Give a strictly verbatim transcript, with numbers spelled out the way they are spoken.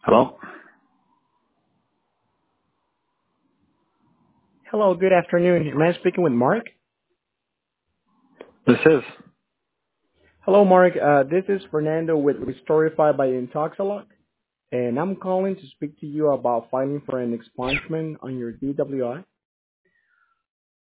Hello? Hello, good afternoon. Am I speaking with Mark? This is. Hello, Mark. Uh, this is Fernando with Restorify by Intoxalock, and I'm calling to speak to you about filing for an expungement on your D W I.